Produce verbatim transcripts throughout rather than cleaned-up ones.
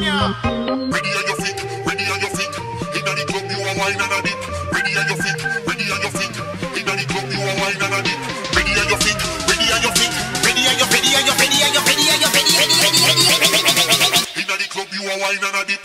one, yeah. Ready on your feet, ready on your feet. Inna the club, you a wine and a dip. Ready on your feet, ready on your feet. Inna the club, you a wine and a dip. Ready on your feet, ready on your feet. Ready on your, ready on your, ready on your, ready on your, ready, ready, ready, ready, ready, ready, ready. Inna the club, you a wine and a dip.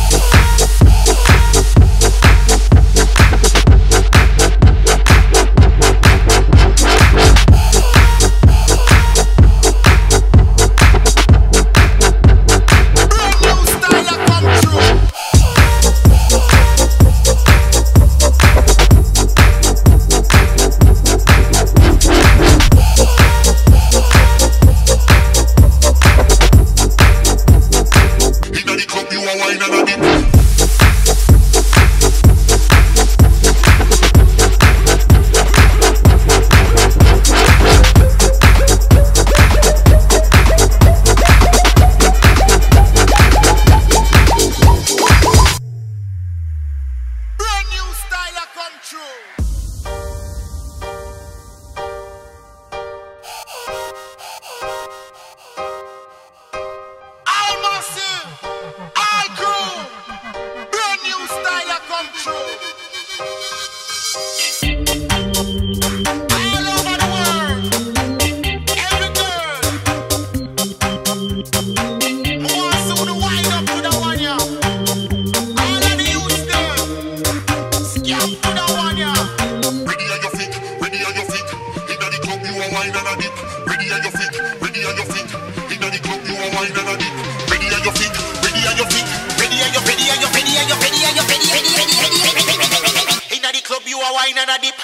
Ready on your feet, ready on your feet. Inna the club, you a wine and a dip. Ready on your feet, ready on your feet. Ready on your, ready on your, ready on your, ready on your, ready, ready, ready, ready, ready, ready. Inna the club, you a wine and a dip.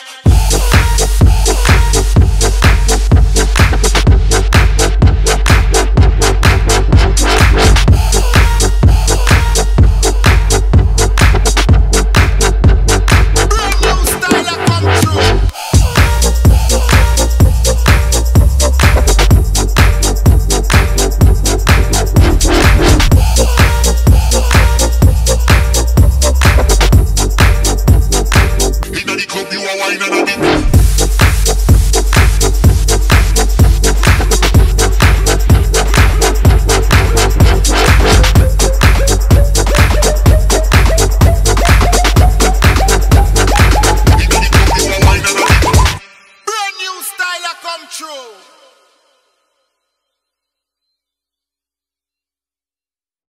True.